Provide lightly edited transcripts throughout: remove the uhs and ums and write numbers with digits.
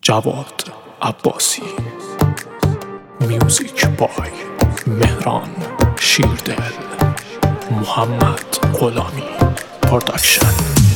جواد عباسی. میوزیک بای مهران شیردل. محمد غلامی پروداکشن.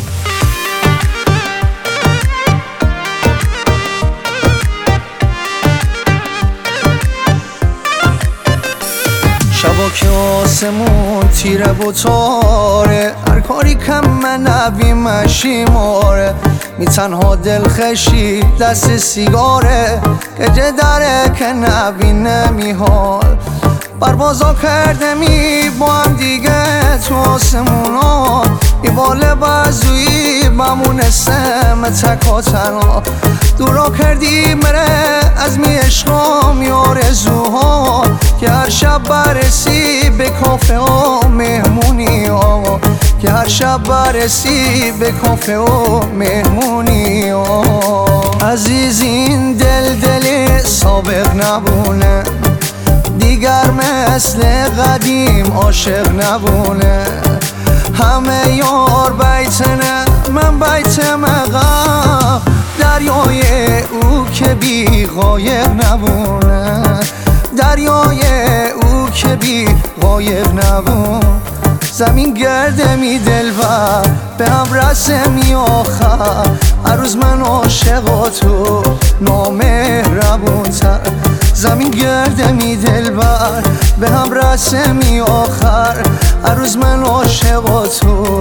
شبا که آسمون تیره و تاره، هر کاری کم من نبی مشیماره، می تنها دلخشی دست سیگاره، گجه داره که نبی نمیحال. پروازا کرده می با هم دیگه تو آسمونا، ای بال بازویی بمونستم تکا تنها. دورا کردی مره از می عشقام یارزوها، که هر شب برسی به کافه و مهمونی ها، که هر شب برسی به کافه و مهمونی ها. عزیز این دل سابق نبونه، دیگر مثل قدیم عاشق نبونه. همه یار بیتنه من بیتم عقب، دریای او که بی غایب نبونه، دریای او که بی غایب نبون. زمین گرده می دلبر به هم رسمی آخر، هر روز من عاشق تو نامهربون تر. زمین گرده می دلبر به هم رسمی آخر، هر روز من عاشق تو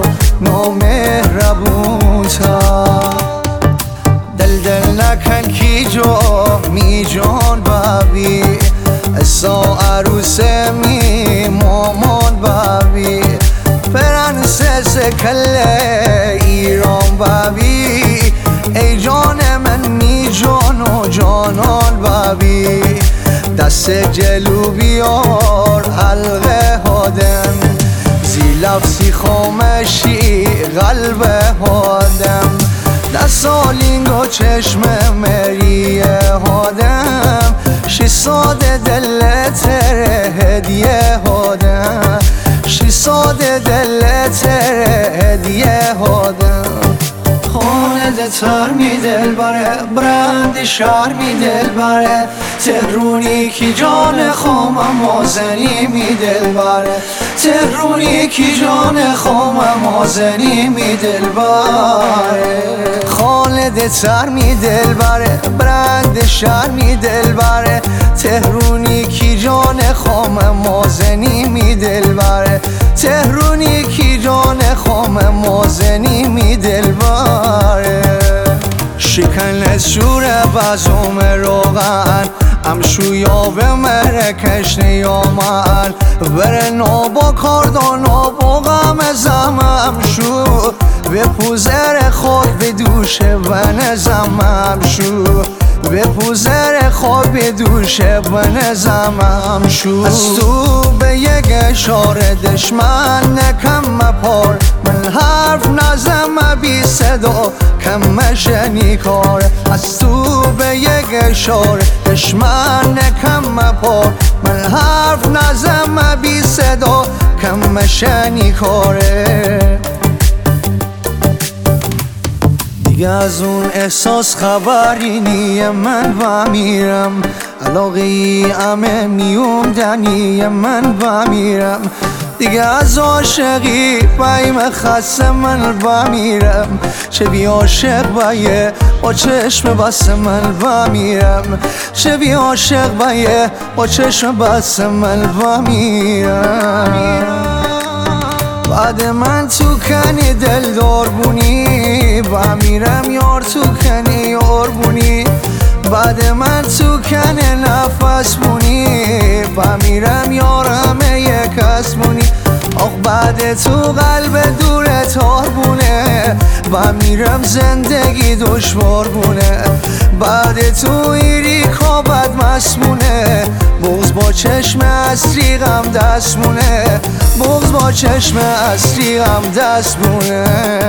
نامهربون تر. دل نکن کی جا می جان بابی، اسا عروس می مامان بابی، پرنسس کل ایران بابی، ای جان من می جان و جانان بابی. دست جلو بیار حلقه هادم، زی لفظی خامشی قلب هادم. دست آلینگ و چشم مریه هادم، شی ساده دل تره هدیه هادم، شی ساده دل تره هدیه هادم. خانه تر می دل بره، برند شهر می دل بره، تهرونی کی جان خامم مازنی می دل بره، تهرونی کی جان خامم مازنی می دل بره. خالد تر می دل بره، برند شهر می دل بره، تهرونی کی جان خامم مازنی می دل بره، تهرونی کی جان خامم مازنی می دل بره. شکن از شور بازوم روغن، امشویا به مرکش نیامن، بره نابا کاردان نابا غم زمم شو، به پوزر خود به دوش بنزمم شو، به پوزر خود به دوش بنزمم شو. از تو به یک اشاره دشمن نکم مپار، من حرف نزم بی صدا کم شنی کار. از تو به یک اشاره دشمن نکم مپار، من حرف نزم بی صدا کم شنی کاره. دیگه از اون احساس خبری نیه، من بمیرم علاقی همه میومدنی، من بمیرم دیگه از عاشقی بیم خسته من بمیرم. چه بی عاشق بایه با چشم بسته من بمیرم، چه بی عاشق بایه با چشم بسته من بمیرم. بعد من تو کنی دل دار بونی، بمیرم یار تو کنی یار بونی. بعد من تو کنی نفس بونی، بمیرم یار همه یک از بونی. آخ بعد تو قلب دور تار بونه، بمیرم زندگی دشوار بونه. بعد تو ایری کابد مسمونه، بغض با چشم اصلی غم دست مونه، بغض با چشم اصلی غم دست مونه.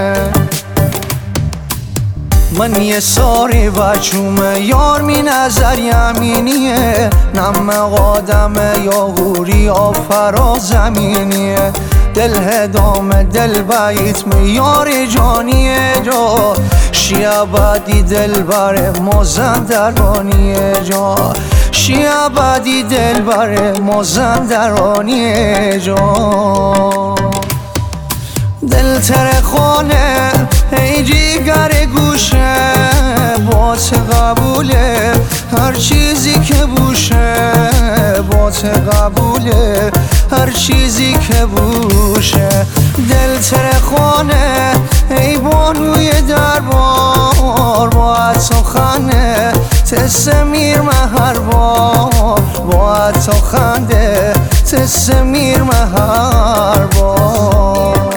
من یه ساری بچومه یار می نظر یمینیه، نم قادمه یا غوری یا فرا زمینیه. دل هدام دل بیت می یار جانیه جا، شیابادی دل بر مازندرانیه جان شیابادی دل بر مازندرانیه جان دل تر خانه ای جیگر گوشه بات قبوله هر چیزی که بوشه بات قبوله هر چیزی که بوشه دل تر خانه ای بانوی دربار باید سخنه تسمیر مهر بار باید سخنده تسمیر مهر بار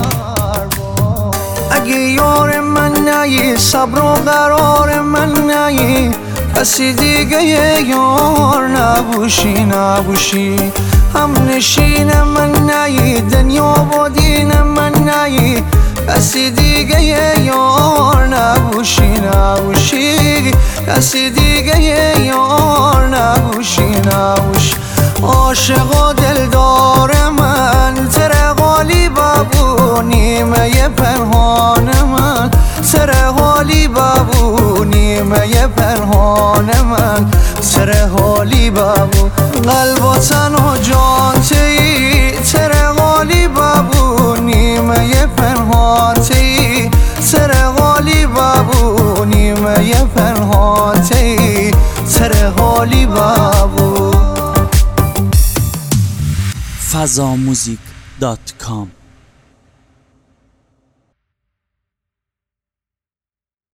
اگه یار من نی صبر و قرار من نی کسی دیگه یار نبوشی نبوشی هم نشین من نی دنیا و دین من نی کسی دیگه یار نبوشی نبوشی کسی دیگه یار نبوشی نبوشی عاشق و دلدار من تر غالی بابو نیمه پنهان من سر حالی بابو نیمه پنهان من سر حالی بابو قلب و تن و جان تی سر حالی بابو نیمه پنهان تی سر حالی بابو نیمه پنهان تی سر حالی بابو fazamuzik.com